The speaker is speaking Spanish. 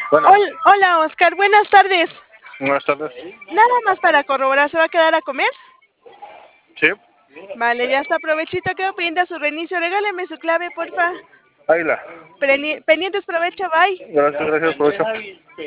Bueno, Hola, Oscar, buenas tardes. buenas tardes. Nada más para corroborar, ¿se va a quedar a comer? Sí, Vale, ya está, provechito, quedo pendiente a su reinicio. Regáleme su clave, porfa. Águila. Pendientes, provecho, bye. Gracias, gracias, provecho.